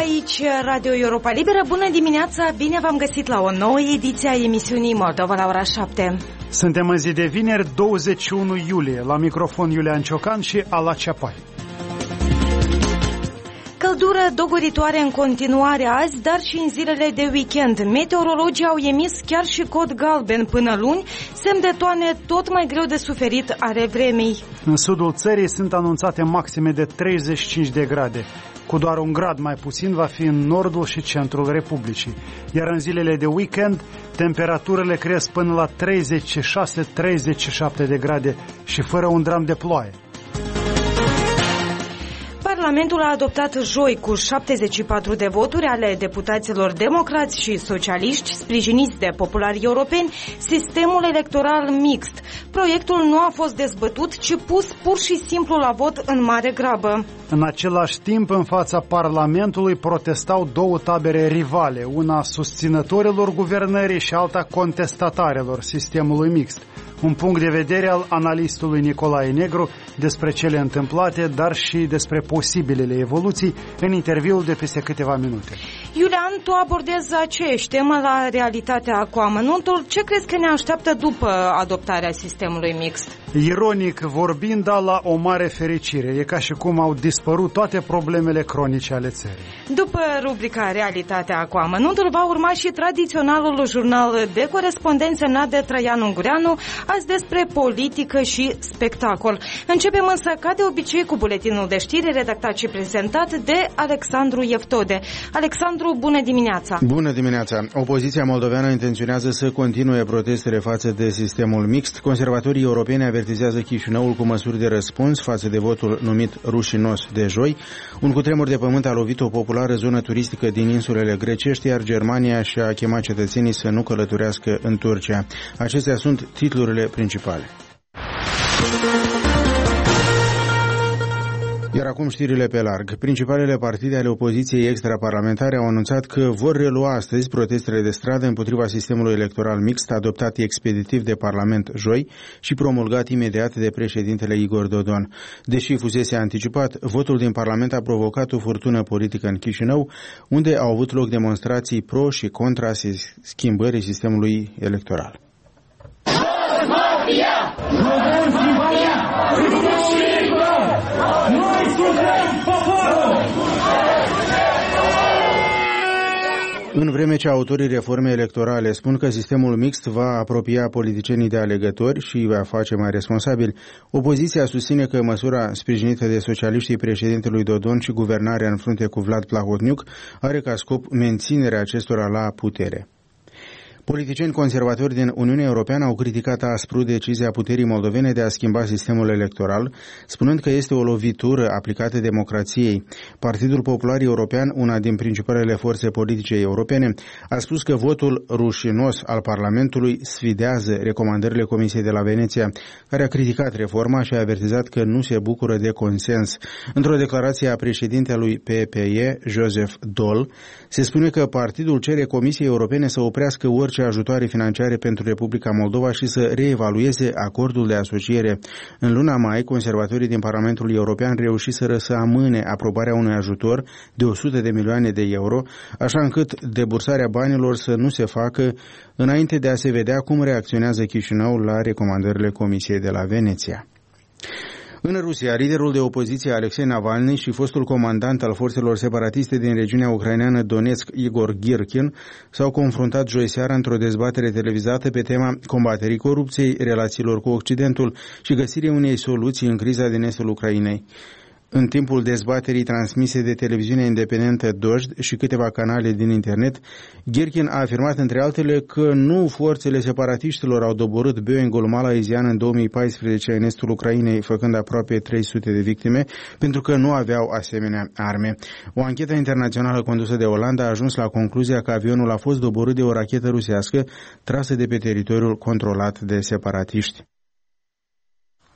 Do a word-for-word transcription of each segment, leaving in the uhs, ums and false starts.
aici Radio Europa Liberă. Bună dimineața, bine v-am găsit la o nouă ediție a emisiunii Moldova la ora șapte. Suntem în zi de vineri, douăzeci și unu iulie. La microfon Iulian Ciocan și Ala Ceapai. Căldură dogoritoare în continuare azi, dar și în zilele de weekend. Meteorologii au emis chiar și cod galben până luni, semn de toane tot mai greu de suferit are vremii. În sudul țării sunt anunțate maxime de treizeci și cinci de grade. Cu doar un grad mai puțin va fi în nordul și centrul Republicii. Iar în zilele de weekend, temperaturile cresc până la treizeci și șase treizeci și șapte de grade și fără un dram de ploaie. Parlamentul a adoptat joi cu șaptezeci și patru de voturi ale deputaților democrați și socialiști sprijiniți de populari europeni sistemul electoral mixt. Proiectul nu a fost dezbătut, ci pus pur și simplu la vot în mare grabă. În același timp, în fața Parlamentului protestau două tabere rivale, una susținătorilor guvernării și alta contestatarilor sistemului mixt. Un punct de vedere al analistului Nicolae Negru despre cele întâmplate, dar și despre posibilele evoluții în interviul de peste câteva minute. Iulian, tu abordezi aceeași temă la realitatea cu amănuntul. Ce crezi că ne așteaptă după adoptarea sistemului mixt? Ironic vorbind, dar la o mare fericire. E ca și cum au dispărut toate problemele cronice ale țării. După rubrica Realitatea cu amănuntul va urma și tradiționalul jurnal de corespondență semnat de Traian Ungureanu, azi despre politică și spectacol. Începem însă, ca de obicei, cu buletinul de știri redactat și prezentat de Alexandru Eftode. Alexandru, bună dimineața! Bună dimineața! Opoziția moldoveană intenționează să continue protestele față de sistemul mixt. Conservatorii europeni avertizează Chișinăul cu măsuri de răspuns față de votul numit rușinos de joi. Un cutremur de pământ a lovit o populară zonă turistică din insulele grecești, iar Germania și-a chemat cetățenii să nu călătorească în Turcia. Acestea sunt titlurile principale. Iar acum știrile pe larg. Principalele partide ale opoziției extraparlamentare au anunțat că vor relua astăzi protestele de stradă împotriva sistemului electoral mixt adoptat expeditiv de Parlament joi și promulgat imediat de președintele Igor Dodon. Deși fusese anticipat, votul din Parlament a provocat o furtună politică în Chișinău, unde au avut loc demonstrații pro și contra schimbării sistemului electoral. În vreme ce autorii reformei electorale spun că sistemul mixt va apropia politicienii de alegători și îi va face mai responsabili, opoziția susține că măsura sprijinită de socialiștii președintelui Dodon și guvernarea în frunte cu Vlad Plahotniuc are ca scop menținerea acestora la putere. Politicieni conservatori din Uniunea Europeană au criticat aspru decizia puterii moldovene de a schimba sistemul electoral, spunând că este o lovitură aplicată democrației. Partidul Popular European, una din principalele forțe politice europene, a spus că votul rușinos al Parlamentului sfidează recomandările Comisiei de la Veneția, care a criticat reforma și a avertizat că nu se bucură de consens. Într-o declarație a președintelui P P E, Joseph Daul, se spune că partidul cere Comisiei Europene să oprească orice ajutoare financiare pentru Republica Moldova și să reevalueze acordul de asociere. În luna mai, conservatorii din Parlamentul European reușiseră să amâne aprobarea unui ajutor de o sută de milioane de euro, așa încât debursarea banilor să nu se facă înainte de a se vedea cum reacționează Chișinăul la recomandările Comisiei de la Veneția. În Rusia, liderul de opoziție Alexei Navalny și fostul comandant al forțelor separatiste din regiunea ucraineană Donetsk, Igor Girkin, s-au confruntat joi seara într-o dezbatere televizată pe tema combaterii corupției, relațiilor cu Occidentul și găsirii unei soluții în criza din estul Ucrainei. În timpul dezbaterii transmise de televiziunea independentă Dojd și câteva canale din internet, Girkin a afirmat între altele că nu forțele separatiștilor au doborât Boeing-ul malaizian în două mii paisprezece în estul Ucrainei, făcând aproape trei sute de victime, pentru că nu aveau asemenea arme. O anchetă internațională condusă de Olanda a ajuns la concluzia că avionul a fost doborât de o rachetă rusească trasă de pe teritoriul controlat de separatiști.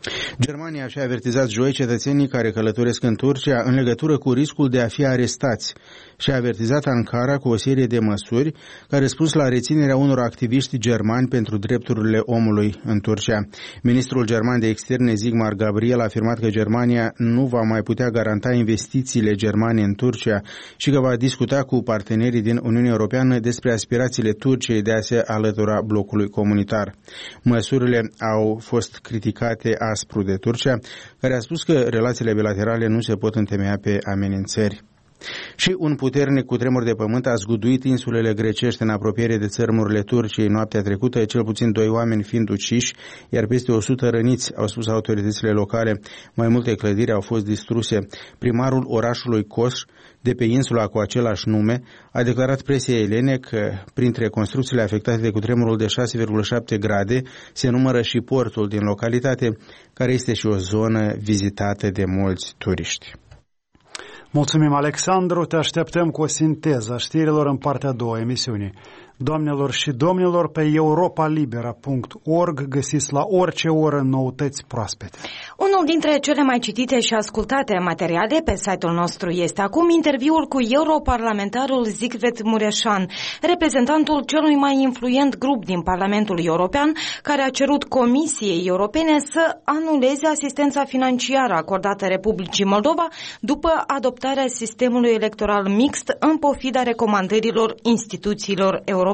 Germania și-a avertizat joi cetățenii care călătoresc în Turcia în legătură cu riscul de a fi arestați și a avertizat Ankara cu o serie de măsuri ca răspuns la reținerea unor activiști germani pentru drepturile omului în Turcia. Ministrul german de externe Sigmar Gabriel a afirmat că Germania nu va mai putea garanta investițiile germane în Turcia și că va discuta cu partenerii din Uniunea Europeană despre aspirațiile Turciei de a se alătura blocului comunitar. Măsurile au fost criticate aspru de Turcia, care a spus că relațiile bilaterale nu se pot întemeia pe amenințări. Și un puternic cutremur de pământ a zguduit insulele grecești în apropiere de țărmurile Turciei noaptea trecută, cel puțin doi oameni fiind uciși, iar peste o sută răniți, au spus autoritățile locale. Mai multe clădiri au fost distruse. Primarul orașului Kos, de pe insula cu același nume, a declarat presiei elene că printre construcțiile afectate de cutremurul de șase virgulă șapte grade se numără și portul din localitate, care este și o zonă vizitată de mulți turiști. Mulțumim, Alexandru, te așteptăm cu o sinteză a știrilor în partea a doua emisiunii. Doamnelor și domnilor, pe europa libera punct org găsiți la orice oră noutăți proaspete. Unul dintre cele mai citite și ascultate materiale pe site-ul nostru este acum interviul cu europarlamentarul Zicvet Mureșan, reprezentantul celui mai influent grup din Parlamentul European, care a cerut Comisiei Europene să anuleze asistența financiară acordată Republicii Moldova după adoptarea sistemului electoral mixt în pofida recomandărilor instituțiilor europene.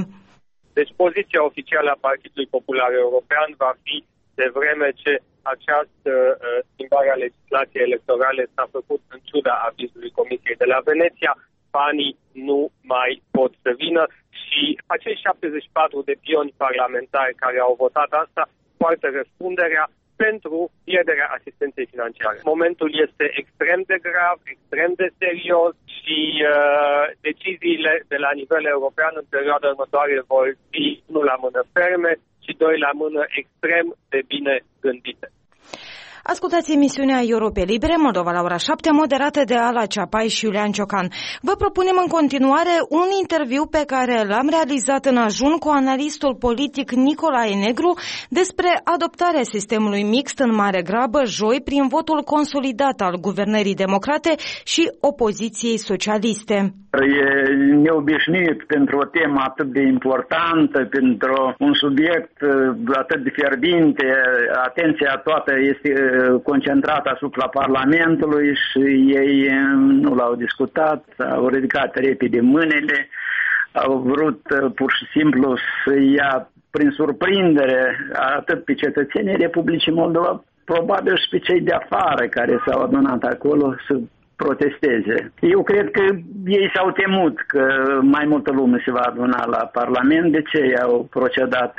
Deci poziția oficială a Partidului Popular European va fi, de vreme ce această uh, schimbare a legislației electorale s-a făcut în ciuda avizului Comisiei de la Veneția, banii nu mai pot să vină și acei șaptezeci și patru de pioni parlamentari care au votat asta poartă răspunderea pentru pierderea asistenței financiare. Momentul este extrem de grav, extrem de serios și uh, deciziile de la nivel european în perioada următoare vor fi, unu, la mână ferme și doi, la mână extrem de bine gândite. Ascultați emisiunea Europe Libere, Moldova la ora șapte, moderată de Ala Ceapai și Iulian Ciocan. Vă propunem în continuare un interviu pe care l-am realizat în ajun cu analistul politic Nicolae Negru despre adoptarea sistemului mixt în mare grabă joi prin votul consolidat al guvernării democrate și opoziției socialiste. E neobișnuit pentru o temă atât de importantă, pentru un subiect atât de fierbinte, atenția toată este concentrată asupra Parlamentului și ei nu l-au discutat, au ridicat repede mâinile, au vrut pur și simplu să ia prin surprindere atât pe cetățenii Republicii Moldova, probabil și pe cei de afară care s-au adunat acolo să protesteze. Eu cred că ei s-au temut că mai multă lume se va aduna la Parlament, de ce au procedat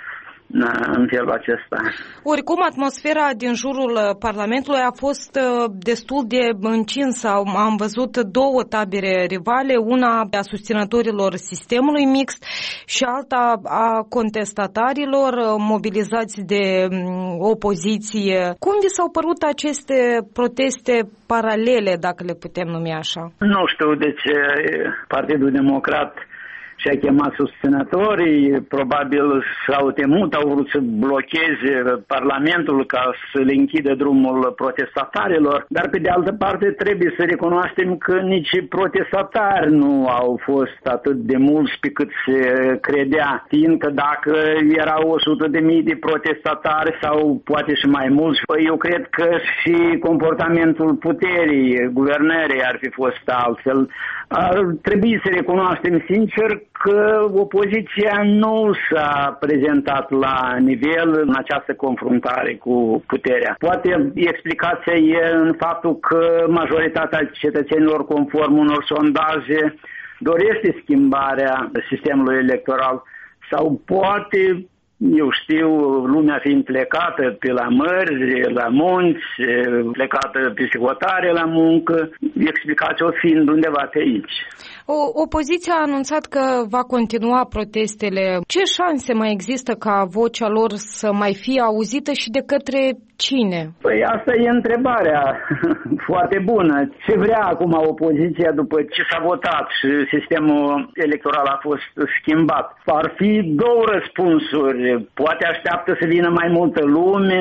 în felul acesta. Oricum, atmosfera din jurul Parlamentului a fost destul de încinsă. Am văzut două tabere rivale, una a susținătorilor sistemului mixt și alta a contestatarilor mobilizați de opoziție. Cum vi s-au părut aceste proteste paralele, dacă le putem numi așa? Nu știu de ce Partidul Democrat și-a chemat susținătorii, probabil s-au temut, au vrut să blocheze Parlamentul ca să le închidă drumul protestatarilor, dar pe de altă parte trebuie să recunoaștem că nici protestatari nu au fost atât de mulți pe cât se credea, fiindcă dacă erau o sută de mii de protestatari sau poate și mai mulți, eu cred că și comportamentul puterii guvernării ar fi fost altfel. Ar trebui să recunoaștem sincer că opoziția nu s-a prezentat la nivel în această confruntare cu puterea. Poate explicația e în faptul că majoritatea cetățenilor, conform unor sondaje, dorește schimbarea sistemului electoral sau poate, eu știu, lumea fiind plecată pe la mări, la munți, plecată pe hotare la muncă, explicația fiind undeva pe aici. O, opoziția a anunțat că va continua protestele. Ce șanse mai există ca vocea lor să mai fie auzită și de către cine? Păi asta e întrebarea foarte bună. Ce vrea acum opoziția după ce s-a votat și sistemul electoral a fost schimbat? Ar fi două răspunsuri. Poate așteaptă să vină mai multă lume,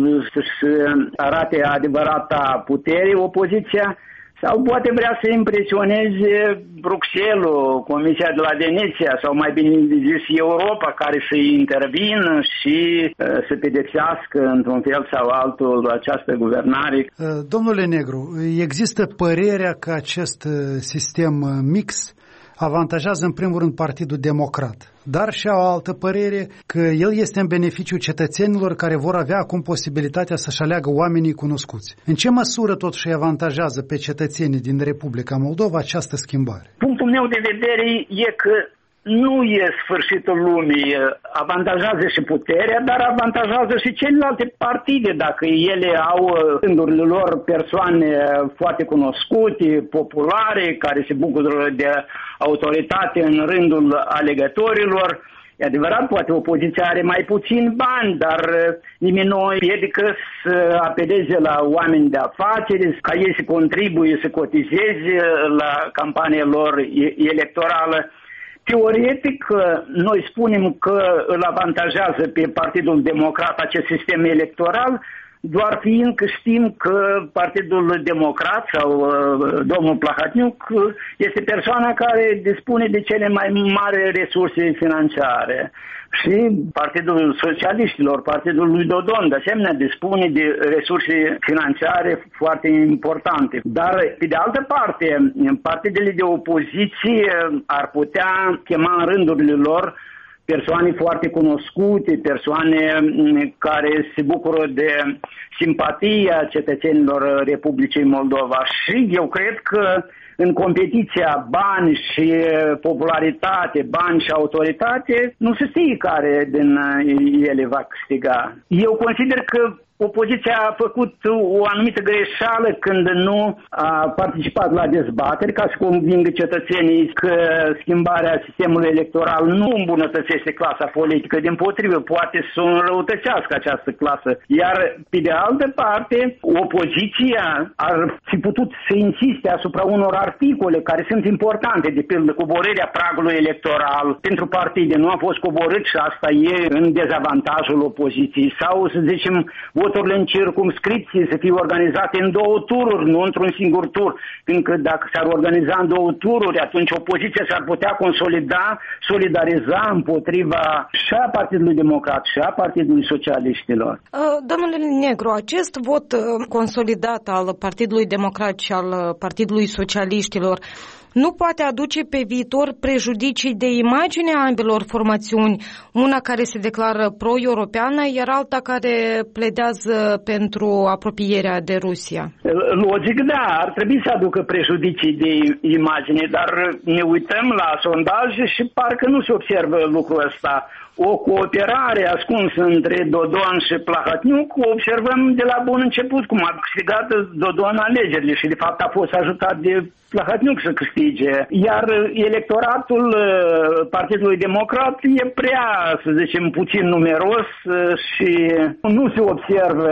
să arate adevărata putere opoziția, sau poate vrea să impresioneze Bruxelles, Comisia de la Veneția, sau mai bine zis Europa, care să intervină și uh, să pedepsească într-un fel sau altul această guvernare. Domnule Negru, există părerea că acest sistem mix avantajează în primul rând Partidul Democrat, dar și o altă părere că el este în beneficiu cetățenilor care vor avea acum posibilitatea să-și aleagă oamenii cunoscuți. În ce măsură totuși îi avantajează pe cetățenii din Republica Moldova această schimbare? Punctul meu de vedere e că nu e sfârșitul lumii. Avantajează și puterea, dar avantajează și celelalte partide, dacă ele au în rândurile lor persoane foarte cunoscute, populare, care se bucură de autoritate în rândul alegătorilor. E adevărat, poate opoziția are mai puțin bani, dar nimeni nu o împiedică să apeleze la oameni de afaceri, ca ei să contribuie, să cotizeze la campania lor electorală. Teoretic, noi spunem că îl avantajează pe Partidul Democrat acest sistem electoral, doar fiindcă știm că Partidul Democrat sau uh, domnul Plahotniuc este persoana care dispune de cele mai mari resurse financiare. Și Partidul Socialiștilor, Partidul lui Dodon, de asemenea, dispune de resurse financiare foarte importante. Dar, pe de altă parte, partidele de opoziție ar putea chema în rândurile lor persoane foarte cunoscute, persoane care se bucură de simpatia cetățenilor Republicii Moldova. Și eu cred că în competiția bani și popularitate, bani și autoritate, nu se știe care din ele va câștiga. Eu consider că opoziția a făcut o anumită greșeală când nu a participat la dezbateri ca să convingă cetățenii că schimbarea sistemului electoral nu îmbunătățește clasa politică, dimpotrivă, poate să înrăutățească această clasă. Iar, pe de altă parte, opoziția ar fi putut să insiste asupra unor articole care sunt importante, de pildă coborârea pragului electoral pentru partide. Nu a fost coborât și asta e în dezavantajul opoziției. Sau, să zicem, voturile în circumscripție să fie organizate în două tururi, nu într-un singur tur, fiindcă dacă s-ar organiza în două tururi, atunci opoziția s-ar putea consolida, solidariza împotriva și a Partidului Democrat și a Partidului Socialiștilor. Domnule Negru, acest vot consolidat al Partidului Democrat și al Partidului Socialiștilor nu poate aduce pe viitor prejudicii de imagine a ambelor formațiuni, una care se declară pro-europeană, iar alta care pledează pentru apropierea de Rusia? Logic, da, ar trebui să aducă prejudicii de imagine, dar ne uităm la sondaje și parcă nu se observă lucrul ăsta. O cooperare ascunsă între Dodon și Plahotniuc o observăm de la bun început, cum a câștigat Dodon alegerile și de fapt a fost ajutat de Plahotniuc să câștige. Iar electoratul Partidului Democrat e prea, să zicem, puțin numeros și nu se observă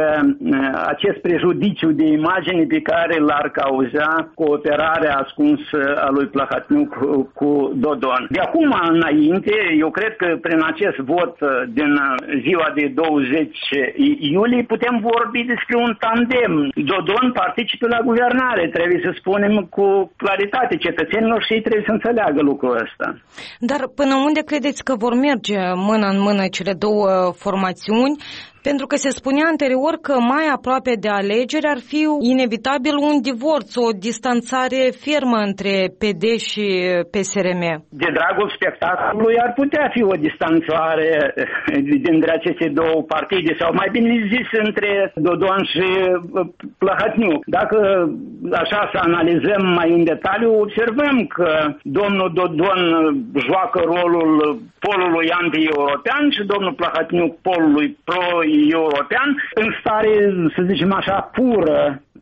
acest prejudiciu de imagine pe care l-ar cauza cooperarea ascunsă a lui Plahotniuc cu Dodon. De acum înainte, eu cred că prin acest vot din ziua de douăzeci iulie putem vorbi despre un tandem. Dodon participă la guvernare, trebuie să spunem cu claritate cetățenilor și ei trebuie să înțeleagă lucrul ăsta. Dar până unde credeți că vor merge mână în mână cele două formațiuni? Pentru că se spunea anterior că mai aproape de alegeri ar fi inevitabil un divorț, o distanțare fermă între P D și P S R M. De dragul spectacolului ar putea fi o distanțare dintre aceste două partide, sau mai bine zis între Dodon și Plahotniuc. Dacă așa să analizăm mai în detaliu, observăm că domnul Dodon joacă rolul polului anti-european și domnul Plahotniuc polului pro-european, în stare, să zicem așa, pură,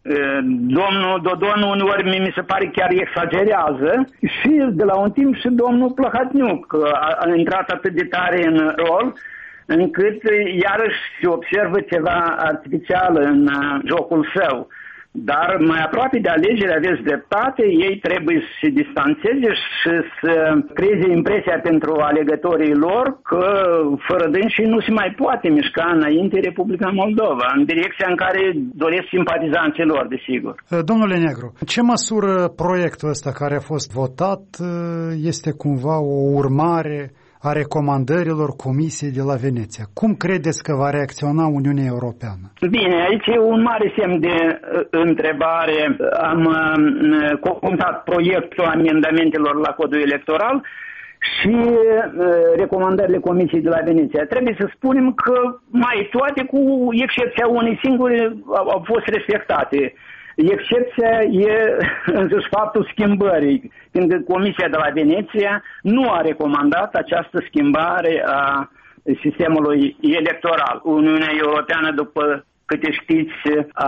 Domnul Dodon uneori mi se pare chiar exagerează și de la un timp și domnul Plăhatniuc a, a intrat atât de tare în rol încât iarăși se observă ceva artificial în jocul său. Dar mai aproape de alegeri aveți dreptate, ei trebuie să se distanțeze și să creeze impresia pentru alegătorii lor că fără dânsii nu se mai poate mișca înainte Republica Moldova, în direcția în care doresc simpatizanții lor, desigur. Domnule Negru, ce măsură proiectul ăsta care a fost votat este cumva o urmare a recomandărilor Comisiei de la Veneția? Cum credeți că va reacționa Uniunea Europeană? Bine, aici e un mare semn de uh, întrebare. Am uh, confruntat proiectul amendamentelor la codul electoral și uh, recomandările Comisiei de la Veneția. Trebuie să spunem că mai toate, cu excepția unei singure, au, au fost respectate. Excepția e însuși faptul schimbării, când Comisia de la Veneția nu a recomandat această schimbare a sistemului electoral. Uniunea Europeană, după câte știți,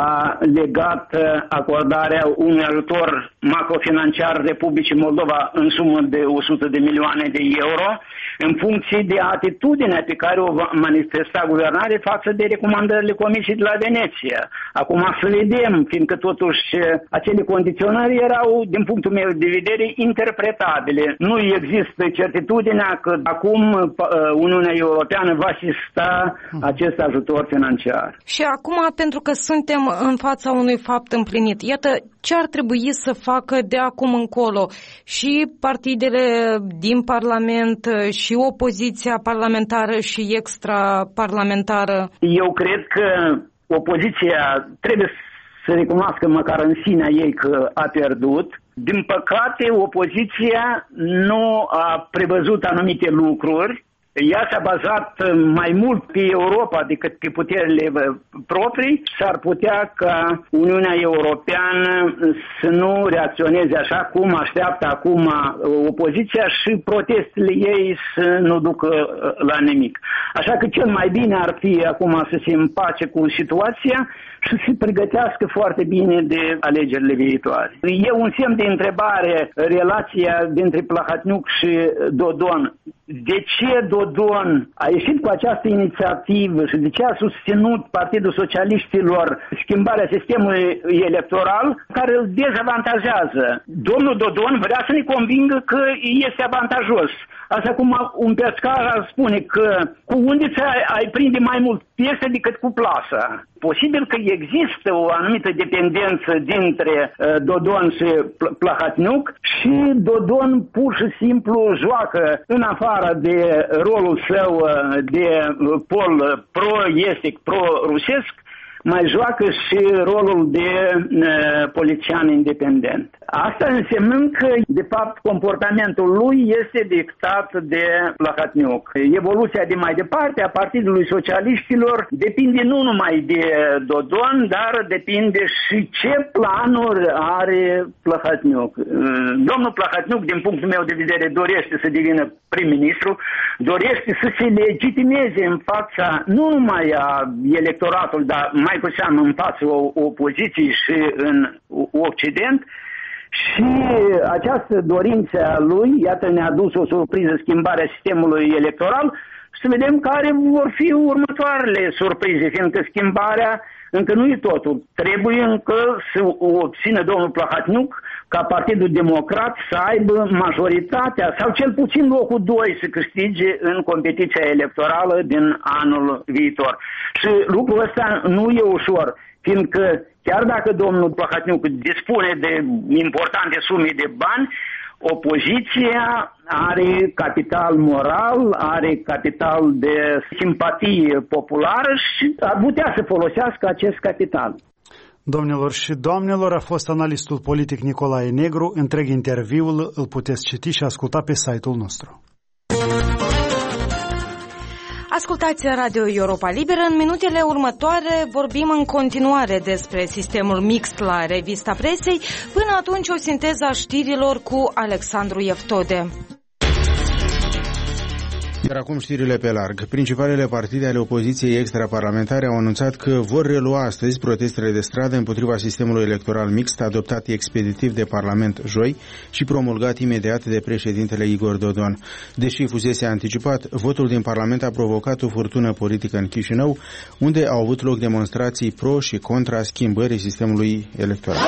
a legat acordarea unui ajutor macrofinanciar Republicii Moldova în sumă de o sută de milioane de euro, în funcție de atitudinea pe care o va manifesta guvernarea față de recomandările Comisiei de la Veneția. Acum să vedem, fiindcă totuși acele condiționări erau, din punctul meu de vedere, interpretabile. Nu există certitudinea că acum Uniunea Europeană va asista acest ajutor financiar. Și acum, pentru că suntem în fața unui fapt împlinit, iată ce ar trebui să facă de acum încolo și partidele din Parlament și opoziția parlamentară și extraparlamentară? Eu cred că opoziția trebuie să recunoască măcar în sinea ei că a pierdut. Din păcate, opoziția nu a prevăzut anumite lucruri. Ea s-a bazat mai mult pe Europa decât pe puterile proprii. S-ar putea ca Uniunea Europeană să nu reacționeze așa cum așteaptă acum opoziția și protestele ei să nu ducă la nimic. Așa că cel mai bine ar fi acum să se împace cu situația și să se pregătească foarte bine de alegerile viitoare. E un semn de întrebare relația dintre Plăhatniuc și Dodon. De ce Dodon a ieșit cu această inițiativă și de ce a susținut Partidul Socialiștilor schimbarea sistemului electoral care îl dezavantajează? Domnul Dodon vrea să ne convingă că este avantajos. Așa cum un pescar ar spune că cu undița ai prinde mai mult pește decât cu plasa. Posibil că există o anumită dependență dintre uh, Dodon și Plăhatniuc și Dodon pur și simplu joacă în afară de rolul său de pol pro-estic, pro-rusesc, mai joacă și rolul de uh, polițian independent. Asta însemnând că, de fapt, comportamentul lui este dictat de Plăhatniuc. Evoluția de mai departe a Partidului Socialiștilor depinde nu numai de Dodon, dar depinde și ce planuri are Plăhatniuc. Domnul Plăhatniuc, din punctul meu de vedere, dorește să devină prim-ministru, dorește să se legitimeze în fața, nu numai a electoratul, dar mai cu seamă în fața opoziției și în Occident. Și această dorință a lui, iată, ne-a dus o surpriză, schimbarea sistemului electoral, să vedem care vor fi următoarele surprize, fiindcă schimbarea încă nu e totul. Trebuie încă să obțină domnul Plăhatniuc ca Partidul Democrat să aibă majoritatea sau cel puțin locul doi să câștige în competiția electorală din anul viitor. Și lucrul ăsta nu e ușor, fiindcă chiar dacă domnul Plăhatniuc dispune de importante sume de bani, opoziția are capital moral, are capital de simpatie populară și ar putea să folosească acest capital. Domnilor și doamnelor, a fost analistul politic Nicolae Negru. Întreg interviul îl puteți citi și asculta pe site-ul nostru. Ascultați Radio Europa Liberă. În minutele următoare vorbim în continuare despre sistemul mixt la Revista Presei. Până atunci, o sinteză a știrilor cu Alexandru Eftode. Iar acum știrile pe larg. Principalele partide ale opoziției extraparlamentare au anunțat că vor relua astăzi protestele de stradă împotriva sistemului electoral mixt adoptat expeditiv de Parlament joi și promulgat imediat de președintele Igor Dodon. Deși fusese anticipat, votul din Parlament a provocat o furtună politică în Chișinău, unde au avut loc demonstrații pro și contra schimbării sistemului electoral.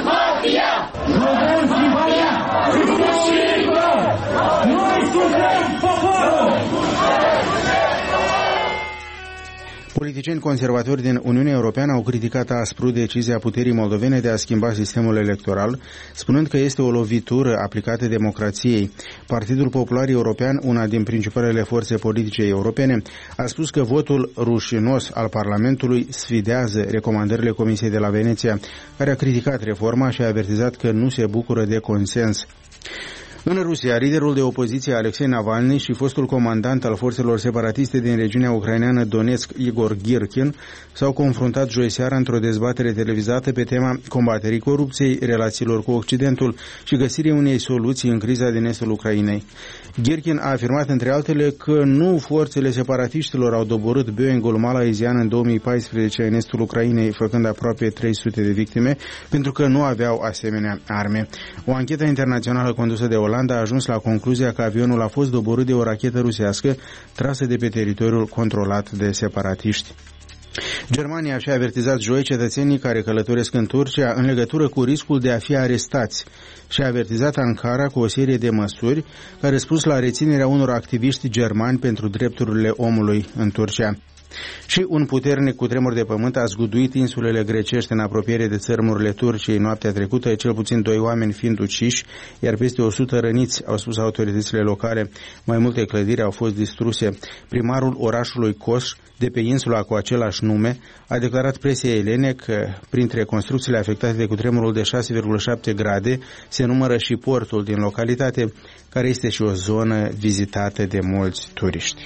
Politicieni conservatori din Uniunea Europeană au criticat aspru decizia puterii moldovene de a schimba sistemul electoral, spunând că este o lovitură aplicată democrației. Partidul Popular European, una din principalele forțe politice europene, a spus că votul rușinos al Parlamentului sfidează recomandările Comisiei de la Veneția, care a criticat reforma și a avertizat că nu se bucură de consens. În Rusia, liderul de opoziție Alexei Navalny și fostul comandant al forțelor separatiste din regiunea ucraineană Donetsk, Igor Girkin, s-au confruntat joi seara într-o dezbatere televizată pe tema combaterii corupției, relațiilor cu Occidentul și găsirii unei soluții în criza din estul Ucrainei. Girkin a afirmat, între altele, că nu forțele separatiștilor au doborât Boeing-ul malaizian în două mii paisprezece în estul Ucrainei, făcând aproape trei sute de victime, pentru că nu aveau asemenea arme. O anchetă internațională condusă de Olanda a ajuns la concluzia că avionul a fost doborât de o rachetă rusească trasă de pe teritoriul controlat de separatiști. Germania și-a avertizat joi cetățenii care călătoresc în Turcia în legătură cu riscul de a fi arestați și a avertizat Ankara cu o serie de măsuri ca răspuns la reținerea unor activiști germani pentru drepturile omului în Turcia. Și un puternic cutremur de pământ a zguduit insulele grecești în apropiere de țărmurile Turciei noaptea trecută, cel puțin doi oameni fiind uciși, iar peste o sută răniți, au spus autoritățile locale. Mai multe clădiri au fost distruse. Primarul orașului Kos, de pe insula cu același nume, a declarat presei elene că printre construcțiile afectate de cutremurul de șase virgulă șapte grade se numără și portul din localitate, care este și o zonă vizitată de mulți turiști.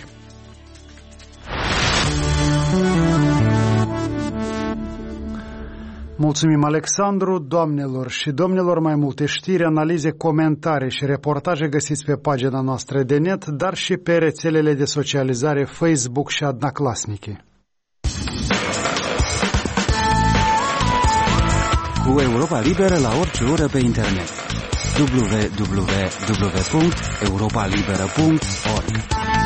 Mulțumim, Alexandru. Doamnelor și domnilor, mai multe știri, analize, comentarii și reportaje găsiți pe pagina noastră de net, dar și pe rețelele de socializare Facebook și Odnoklassniki. Cu Europa Liberă la orice oră pe internet. w w w punct europa liberă punct org.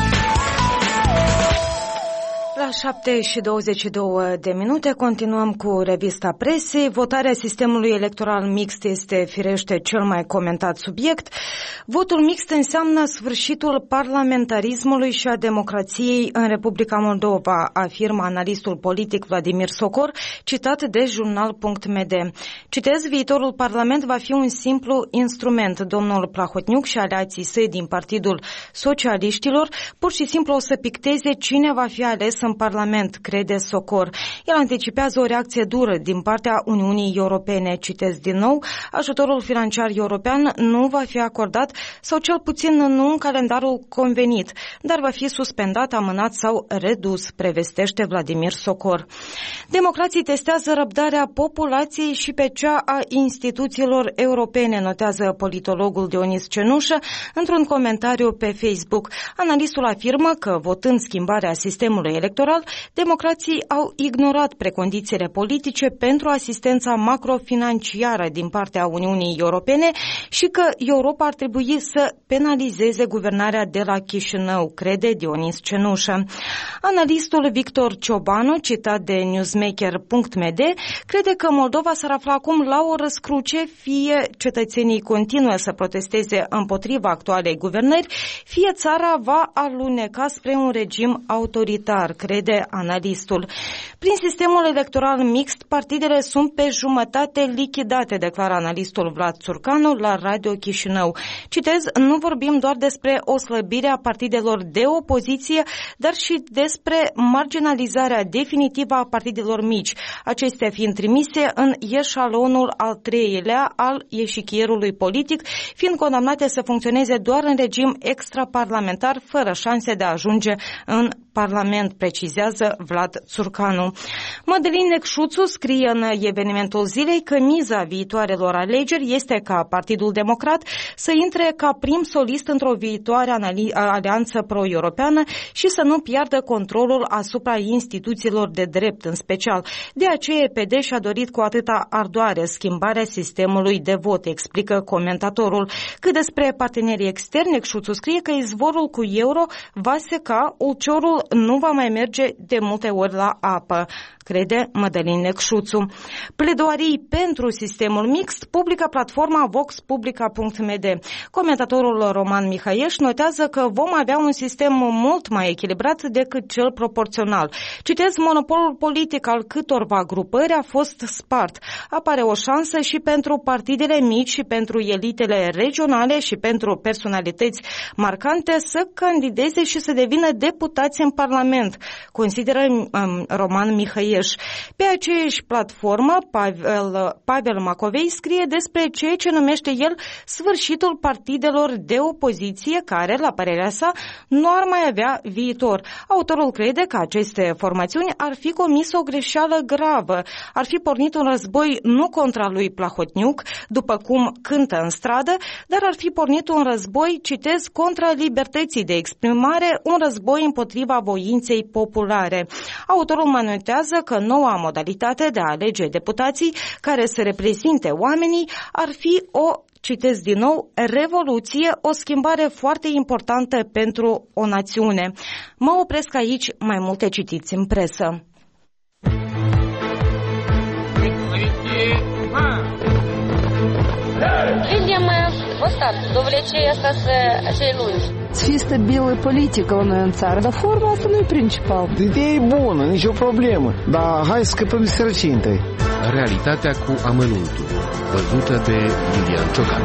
La șapte și douăzeci și două de minute continuăm cu revista presei. Votarea sistemului electoral mixt este firește cel mai comentat subiect. Votul mixt înseamnă sfârșitul parlamentarismului și a democrației în Republica Moldova, afirmă analistul politic Vladimir Socor, citat de jurnal punct m d. Citez, viitorul parlament va fi un simplu instrument. Domnul Plahotniuc și aliații săi din Partidul Socialiștilor pur și simplu o să picteze cine va fi ales în Parlament, crede Socor. El anticipează o reacție dură din partea Uniunii Europene. Citez din nou, ajutorul financiar european nu va fi acordat sau cel puțin nu în calendarul convenit, dar va fi suspendat, amânat sau redus, prevestește Vladimir Socor. Democrații testează răbdarea populației și pe cea a instituțiilor europene, notează politologul Dionis Cenușă într-un comentariu pe Facebook. Analistul afirmă că, votând schimbarea sistemului electoral, democrații au ignorat precondițiile politice pentru asistența macrofinanciară din partea Uniunii Europene și că Europa ar trebui să penalizeze guvernarea de la Chișinău, crede Dionis Cenușă. Analistul Victor Ciobanu, citat de newsmaker punct m d, crede că Moldova s-ar afla acum la o răscruce, fie cetățenii continuă să protesteze împotriva actualei guvernări, fie țara va aluneca spre un regim autoritar, crede analistul. Prin sistemul electoral mixt, partidele sunt pe jumătate lichidate, declară analistul Vlad Țurcanu la Radio Chișinău. Citez, nu vorbim doar despre o slăbire a partidelor de opoziție, dar și despre marginalizarea definitivă a partidelor mici, acestea fiind trimise în eșalonul al treilea al eșichierului politic, fiind condamnate să funcționeze doar în regim extraparlamentar, fără șanse de a ajunge în Parlament, precizează Vlad Țurcanu. Mădălin Necșuțu scrie în evenimentul zilei că miza viitoarelor alegeri este ca Partidul Democrat să intre ca prim solist într-o viitoare alianță pro-europeană și să nu piardă controlul asupra instituțiilor de drept în special. De aceea P D și-a dorit cu atâta ardoare schimbarea sistemului de vot, explică comentatorul. Cât despre partenerii externi, Necșuțu scrie că izvorul cu euro va seca, ulciorul nu va mai merge de multe ori la apă, crede Mădălin Necșuțu. Pledoarii pentru sistemul mixt publică platforma vox publica punct m d. Comentatorul Roman Mihaieș notează că vom avea un sistem mult mai echilibrat decât cel proporțional. Citez, monopolul politic al câtorva grupări a fost spart. Apare o șansă și pentru partidele mici și pentru elitele regionale și pentru personalități marcante să candideze și să devină deputați în Parlament, consideră um, Roman Mihaieș. Pe aceeași platformă, Pavel, Pavel Macovei scrie despre ceea ce numește el sfârșitul partidelor de opoziție care, la părerea sa, nu ar mai avea viitor. Autorul crede că aceste formațiuni ar fi comis o greșeală gravă, ar fi pornit un război nu contra lui Plahotniuc, după cum cântă în stradă, dar ar fi pornit un război, citez, contra libertății de exprimare, un război împotriva voinței populare. Autorul manuetează că noua modalitate de a alege deputații care să reprezinte oamenii ar fi o, citez din nou, revoluție, o schimbare foarte importantă pentru o națiune. Mă opresc aici, mai multe citiți în presă. Видимо, вот так, довлечение asta să celui. Fi stabilă politică la noi în țară, dar forma asta nu e principal. Ideea e bună, nicio problemă, dar hai să scăpăm de sărăcie întâi. Realitatea cu amănuntul, văzută de Iulian Ciocan.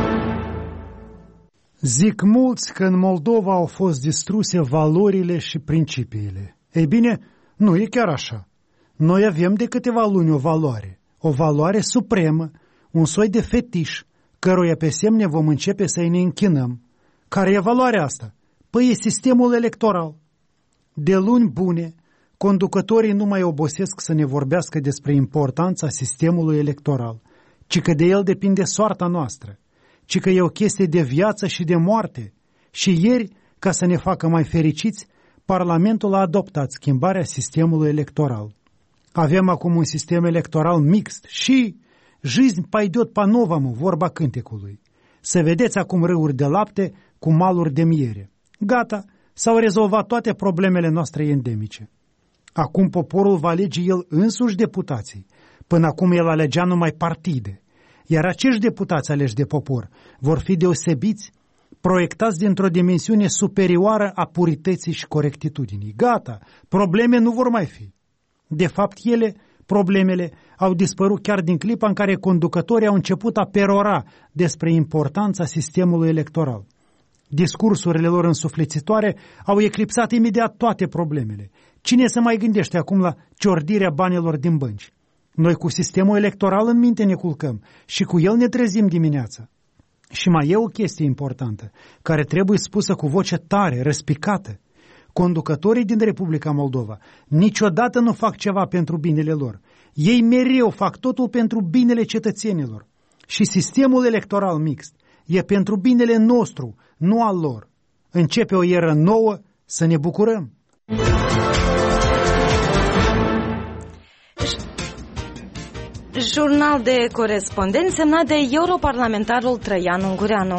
Zic mulți că în Moldova au fost distruse valorile și principiile. Ei bine, nu e chiar așa. Noi avem de câteva luni o valoare, o valoare supremă, un soi de fetiș, căruia pe semne vom începe să-i ne închinăm. Care e valoarea asta? Păi e sistemul electoral. De luni bune, conducătorii nu mai obosesc să ne vorbească despre importanța sistemului electoral, ci că de el depinde soarta noastră, ci că e o chestie de viață și de moarte. Și ieri, ca să ne facă mai fericiți, Parlamentul a adoptat schimbarea sistemului electoral. Avem acum un sistem electoral mixt și жизнь пойдет по-новому, vorba cântecului. Să vedeți acum râuri de lapte cu maluri de miere. Gata, s-au rezolvat toate problemele noastre endemice. Acum poporul va alege el însuși deputații. Până acum el alegea numai partide. Iar acești deputați aleși de popor vor fi deosebiți, proiectați dintr-o dimensiune superioară a purității și corectitudinii. Gata, probleme nu vor mai fi. De fapt, ele, problemele, au dispărut chiar din clipa în care conducătorii au început a perora despre importanța sistemului electoral. Discursurile lor însuflețitoare au eclipsat imediat toate problemele. Cine se mai gândește acum la ciordirea banilor din bănci? Noi cu sistemul electoral în minte ne culcăm și cu el ne trezim dimineața. Și mai e o chestie importantă, care trebuie spusă cu voce tare, răspicată. Conducătorii din Republica Moldova niciodată nu fac ceva pentru binele lor. Ei mereu fac totul pentru binele cetățenilor. Și sistemul electoral mixt e pentru binele nostru, nu al lor. Începe o eră nouă, să ne bucurăm! Jurnal de corespondent semnat de europarlamentarul Traian Ungureanu.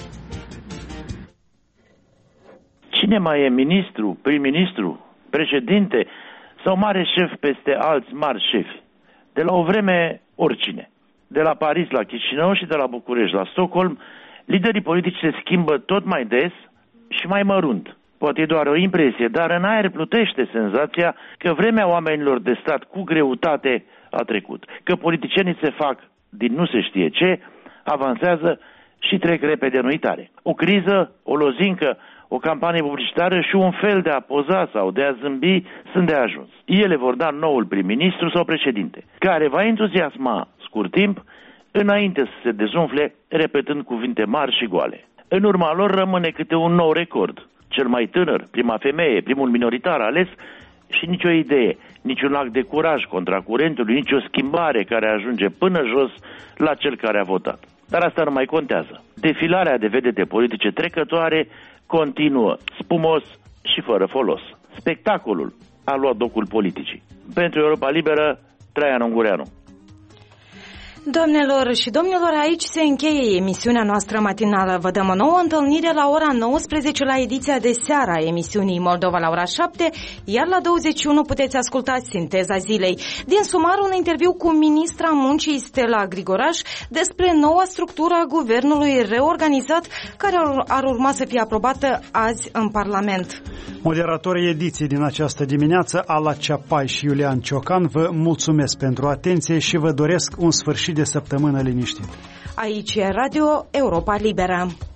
Cine mai e ministru, prim-ministru, președinte sau mare șef peste alți mari șefi? De la o vreme, oricine. De la Paris la Chișinău și de la București la Stockholm, liderii politici se schimbă tot mai des și mai mărunt. Poate e doar o impresie, dar în aer plutește senzația că vremea oamenilor de stat cu greutate a trecut. Că politicienii se fac din nu se știe ce, avansează și trec repede în uitare. O criză, o lozincă, o campanie publicitară și un fel de a poza sau de a zâmbi sunt de ajuns. Ele vor da noul prim-ministru sau președinte, care va entuziasma scurt timp, înainte să se dezumfle, repetând cuvinte mari și goale. În urma lor rămâne câte un nou record. cel mai tânăr, prima femeie, primul minoritar ales și nicio idee, niciun act de curaj contra curentului, nicio schimbare care ajunge până jos la cel care a votat. Dar asta nu mai contează. Defilarea de vedete politice trecătoare continuă spumos și fără folos. Spectacolul a luat locul politicii. Pentru Europa Liberă, Traian Ungureanu. Doamnelor și domnilor, aici se încheie emisiunea noastră matinală. Vă dăm o nouă întâlnire la ora nouăsprezece la ediția de seară a emisiunii Moldova la ora șapte, iar la douăzeci și unu puteți asculta Sinteza Zilei. Din sumar, un interviu cu ministra muncii Stella Grigoraș despre noua structură a guvernului reorganizat, care ar urma să fie aprobată azi în Parlament. Moderatorii ediției din această dimineață, Ala Ceapai și Iulian Ciocan, vă mulțumesc pentru atenție și vă doresc un sfârșit de săptămână liniștit. Aici e Radio Europa Liberă.